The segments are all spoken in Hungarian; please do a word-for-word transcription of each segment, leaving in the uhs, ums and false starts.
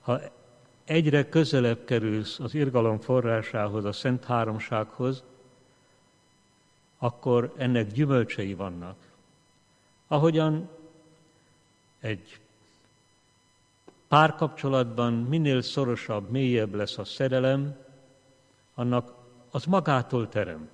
Ha egyre közelebb kerülsz az irgalom forrásához, a Szent Háromsághoz, akkor ennek gyümölcsei vannak. Ahogyan egy párkapcsolatban minél szorosabb, mélyebb lesz a szerelem, annak az magától terem.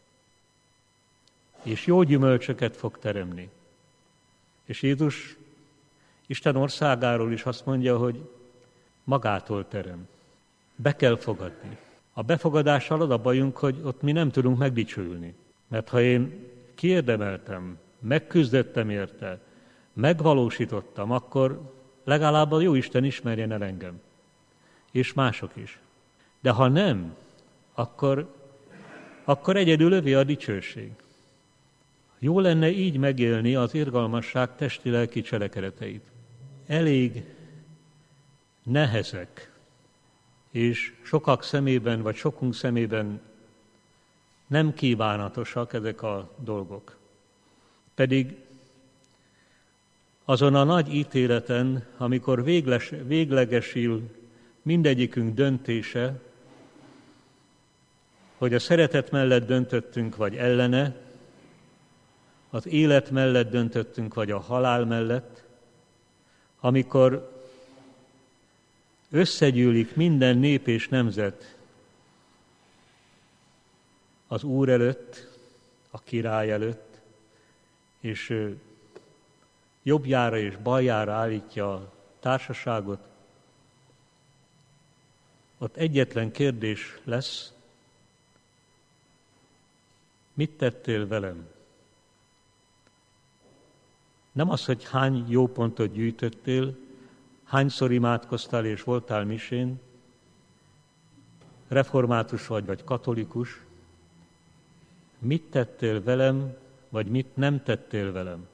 És jó gyümölcsöket fog teremni. És Jézus Isten országáról is azt mondja, hogy magától terem. Be kell fogadni. A befogadással az a bajunk, hogy ott mi nem tudunk megdicsülni. Mert ha én kiérdemeltem, megküzdöttem érte, megvalósítottam, akkor legalább a Jóisten ismerjen el engem. És mások is. De ha nem, akkor, akkor egyedül övé a dicsőség. Jó lenne így megélni az irgalmasság testi-lelki cselekedeteit. Elég nehezek, és sokak szemében, vagy sokunk szemében nem kívánatosak ezek a dolgok. Pedig azon a nagy ítéleten, amikor végles, véglegesül mindegyikünk döntése, hogy a szeretet mellett döntöttünk, vagy ellene, az élet mellett döntöttünk, vagy a halál mellett, amikor összegyűlik minden nép és nemzet az Úr előtt, a király előtt, és jobbjára és baljára állítja a társaságot, ott egyetlen kérdés lesz, mit tettél velem? Nem az, hogy hány jó pontot gyűjtöttél, hányszor imádkoztál és voltál misén, református vagy, vagy katolikus, mit tettél velem, vagy mit nem tettél velem.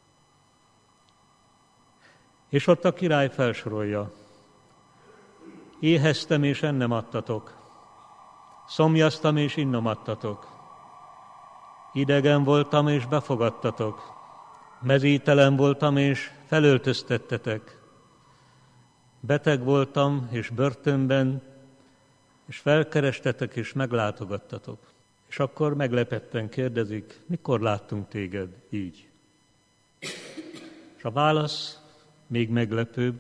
És ott a király felsorolja, éheztem és ennem adtatok, szomjaztam és innom adtatok, idegen voltam és befogadtatok, mezítelen voltam és felöltöztettetek, beteg voltam és börtönben, és felkerestetek és meglátogattatok. És akkor meglepetten kérdezik, mikor láttunk téged így? És a válasz még meglepőbb.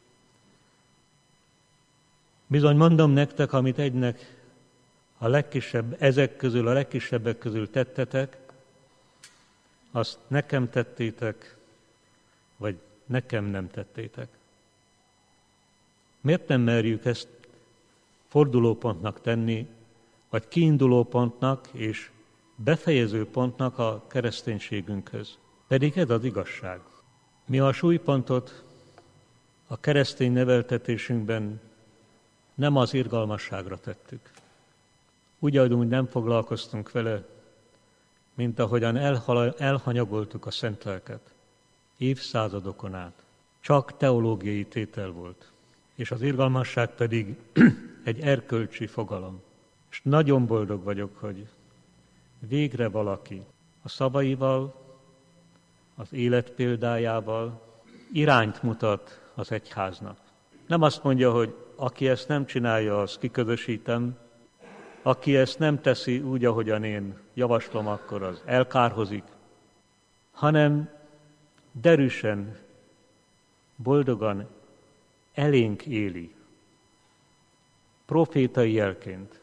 Bizony mondom nektek, amit egynek a legkisebb, ezek közül, a legkisebbek közül tettetek, azt nekem tettétek, vagy nekem nem tettétek. Miért nem merjük ezt fordulópontnak tenni, vagy kiindulópontnak és befejezőpontnak a kereszténységünkhöz? Pedig ez az igazság. Mi a súlypontot a keresztény neveltetésünkben nem az irgalmasságra tettük. Ugyanúgy nem foglalkoztunk vele, mint ahogyan elhanyagoltuk a szent lelket. Évszázadokon át. Csak teológiai tétel volt. És az irgalmasság pedig egy erkölcsi fogalom. És nagyon boldog vagyok, hogy végre valaki a szavaival, az élet példájával irányt mutat az egyháznak. Nem azt mondja, hogy aki ezt nem csinálja, azt kiközösítem, aki ezt nem teszi úgy, ahogyan én javaslom, akkor az elkárhozik, hanem derűsen, boldogan elénk éli, profétai jelként.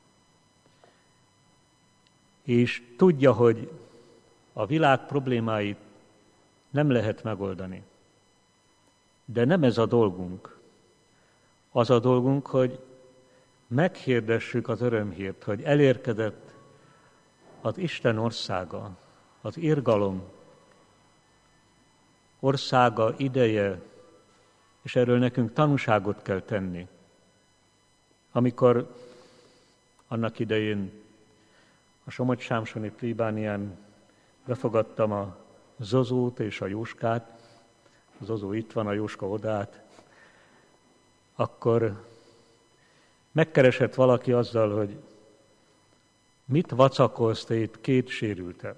És tudja, hogy a világ problémáit nem lehet megoldani. De nem ez a dolgunk. Az a dolgunk, hogy meghirdessük az örömhírt, hogy elérkezett az Isten országa, az irgalom országa, ideje, és erről nekünk tanúságot kell tenni. Amikor annak idején a Somogy-Sámsoni plébánián befogadtam a Zozót és a Jóskát, a Zozó itt van, a Jóska odát, akkor megkeresett valaki azzal, hogy mit vacakolsz te itt két sérültel.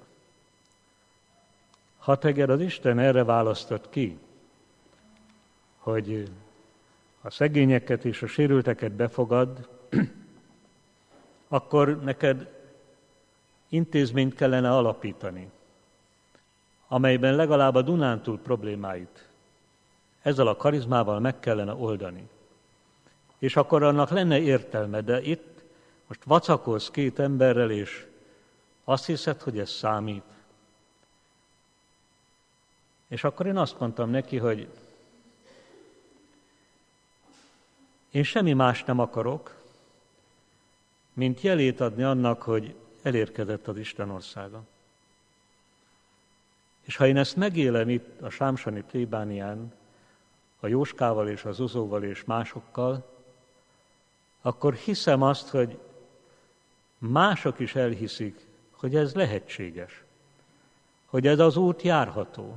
Ha teged az Isten erre választott ki, hogy a szegényeket és a sérülteket befogad, akkor neked intézményt kellene alapítani, amelyben legalább a Dunántúl problémáit ezzel a karizmával meg kellene oldani. És akkor annak lenne értelme, de itt most vacakolsz két emberrel, és azt hiszed, hogy ez számít. És akkor én azt mondtam neki, hogy én semmi más nem akarok, mint jelét adni annak, hogy elérkezett az Isten országa. És ha én ezt megélem itt a sámsoni plébánián, a Jóskával és a Zuzóval és másokkal, akkor hiszem azt, hogy mások is elhiszik, hogy ez lehetséges, hogy ez az út járható.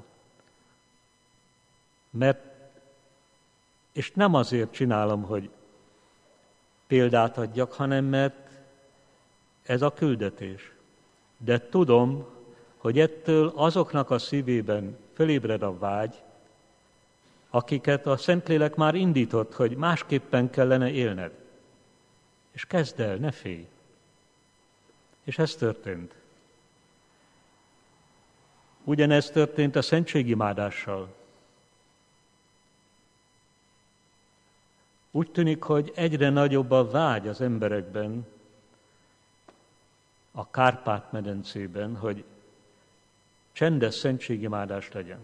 Mert, és nem azért csinálom, hogy példát adjak, hanem mert ez a küldetés. De tudom, hogy ettől azoknak a szívében fölébred a vágy, akiket a Szentlélek már indított, hogy másképpen kellene élned. És kezd el, ne félj. És ez történt. Ugyanez történt a szentségimádással. Úgy tűnik, hogy egyre nagyobb a vágy az emberekben, a Kárpát-medencében, hogy csendes szentségimádás legyen.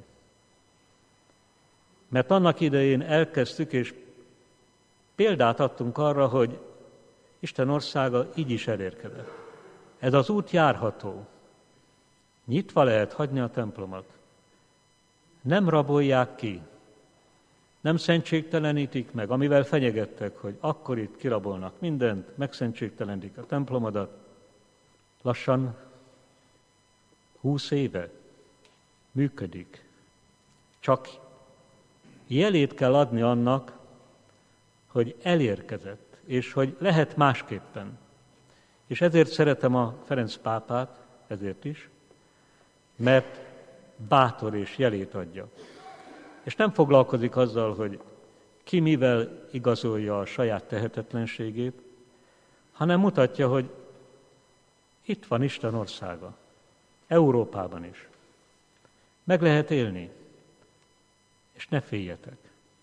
Mert annak idején elkezdtük, és példát adtunk arra, hogy Isten országa így is elérkezett. Ez az út járható. Nyitva lehet hagyni a templomot. Nem rabolják ki. Nem szentségtelenítik meg, amivel fenyegettek, hogy akkor itt kirabolnak mindent, megszentségtelenítik a templomodat. Lassan húsz éve működik. Csak jelét kell adni annak, hogy elérkezett, és hogy lehet másképpen. És ezért szeretem a Ferenc pápát, ezért is, mert bátor és jelét adja. És nem foglalkozik azzal, hogy ki mivel igazolja a saját tehetetlenségét, hanem mutatja, hogy itt van Isten országa, Európában is. Meg lehet élni, és ne féljetek.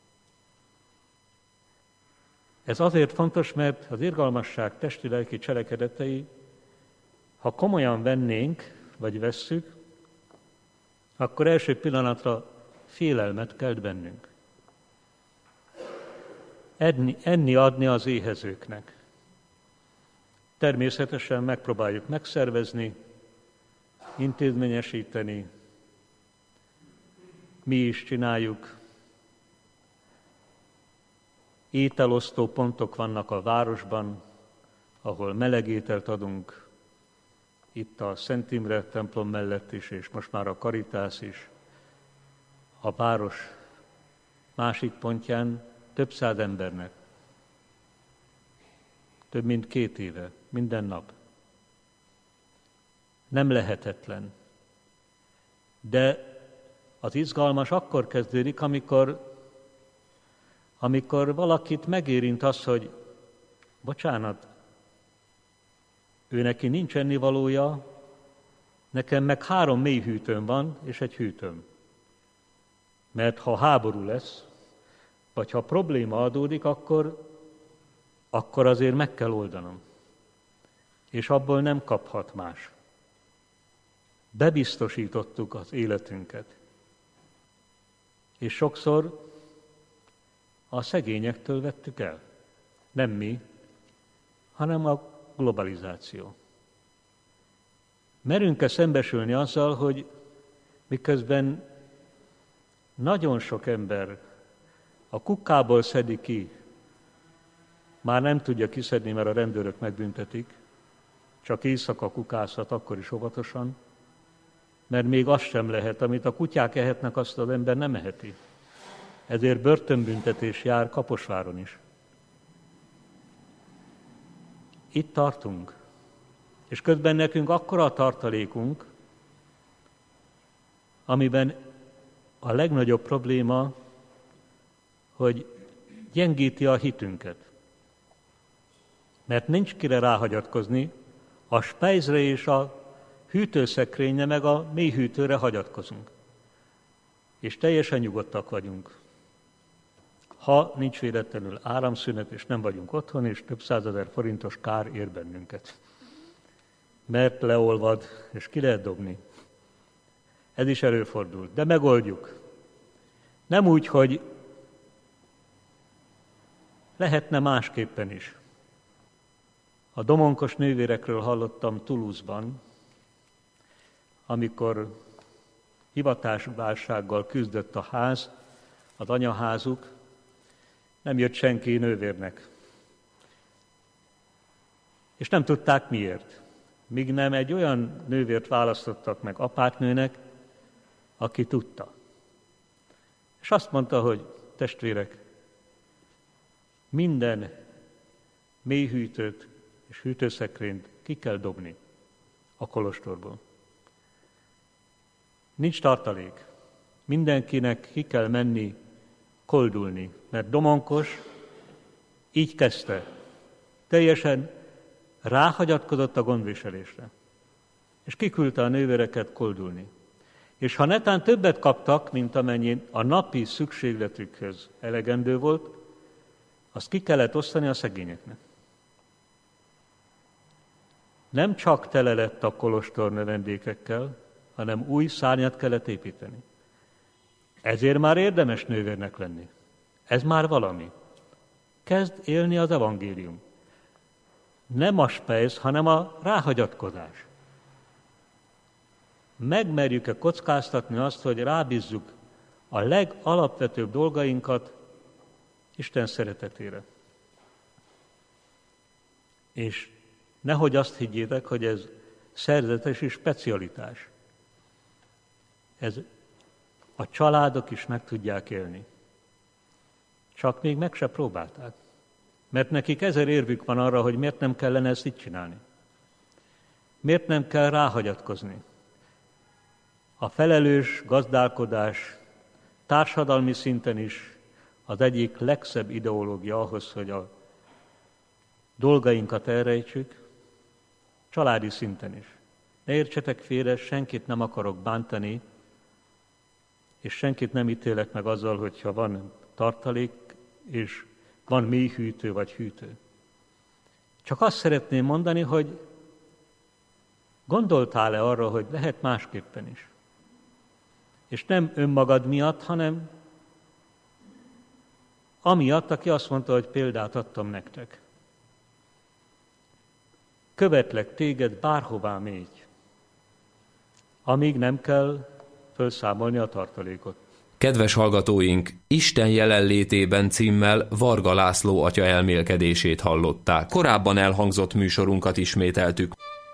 Ez azért fontos, mert az irgalmasság testi-lelki cselekedetei, ha komolyan vennénk, vagy vesszük, akkor első pillanatra félelmet kelt bennünk. Enni, enni adni az éhezőknek. Természetesen megpróbáljuk megszervezni, intézményesíteni, mi is csináljuk. Ételosztó pontok vannak a városban, ahol meleg ételt adunk, itt a Szent Imre templom mellett is, és most már a Caritas is. A város másik pontján több száz embernek. Több mint két éve, minden nap. Nem lehetetlen. De az izgalmas akkor kezdődik, amikor, amikor valakit megérint az, hogy bocsánat, ő neki nincs ennivalója, nekem meg három mély hűtőm van, és egy hűtőm. Mert ha háború lesz, vagy ha probléma adódik, akkor, akkor azért meg kell oldanom. És abból nem kaphat más. Bebiztosítottuk az életünket. És sokszor a szegényektől vettük el. Nem mi, hanem a globalizáció. Merünk-e szembesülni azzal, hogy miközben nagyon sok ember a kukából szedi ki, már nem tudja kiszedni, mert a rendőrök megbüntetik, csak éjszaka kukászat, akkor is óvatosan, mert még azt sem lehet, amit a kutyák ehetnek, azt az ember nem eheti. Ezért börtönbüntetés jár Kaposváron is. Itt tartunk, és közben nekünk akkora a tartalékunk, amiben a legnagyobb probléma, hogy gyengíti a hitünket. Mert nincs kire ráhagyatkozni, a spejzre és a hűtőszekrényre meg a mélyhűtőre hagyatkozunk. És teljesen nyugodtak vagyunk. Ha nincs véletlenül áramszünet, és nem vagyunk otthon, és több százezer forintos kár ér bennünket. Mert leolvad, és ki lehet dobni. Ez is előfordul, de megoldjuk. Nem úgy, hogy lehetne másképpen is. A domonkos nővérekről hallottam Toulouse-ban, amikor hivatásválsággal küzdött a ház, az anyaházuk, nem jött senki nővérnek. És nem tudták miért. Míg nem egy olyan nővért választottak meg apátnőnek, aki tudta. És azt mondta, hogy testvérek, minden mélyhűtőt és hűtőszekrényt ki kell dobni a kolostorból. Nincs tartalék. Mindenkinek ki kell menni koldulni, mert Domonkos így kezdte. Teljesen ráhagyatkozott a gondviselésre. És kiküldte a nővéreket koldulni. És ha netán többet kaptak, mint amennyi a napi szükségletükhöz elegendő volt, azt ki kellett osztani a szegényeknek. Nem csak tele lett a kolostor növendékekkel, hanem új szárnyat kellett építeni. Ezért már érdemes nővérnek lenni. Ez már valami. Kezd élni az evangélium. Nem a spejz, hanem a ráhagyatkozás. Megmerjük-e kockáztatni azt, hogy rábízzuk a legalapvetőbb dolgainkat Isten szeretetére. És nehogy azt higgyétek, hogy ez szerzetes és specialitás. Ez a családok is meg tudják élni. Csak még meg se próbálták. Mert nekik ezer érvük van arra, hogy miért nem kellene ezt így csinálni. Miért nem kell ráhagyatkozni. A felelős gazdálkodás társadalmi szinten is az egyik legszebb ideológia ahhoz, hogy a dolgainkat elrejtsük, családi szinten is. Ne értsetek félre, senkit nem akarok bántani, és senkit nem ítélek meg azzal, hogyha van tartalék, és van mélyhűtő vagy hűtő. Csak azt szeretném mondani, hogy gondoltál-e arra, hogy lehet másképpen is? És nem önmagad miatt, hanem amiatt, aki azt mondta, hogy példát adtam nektek. Követlek téged, bárhová mégy, amíg nem kell felszámolni a tartalékot. Kedves hallgatóink, Isten jelenlétében címmel Varga László atya elmélkedését hallották. Korábban elhangzott műsorunkat ismételtük.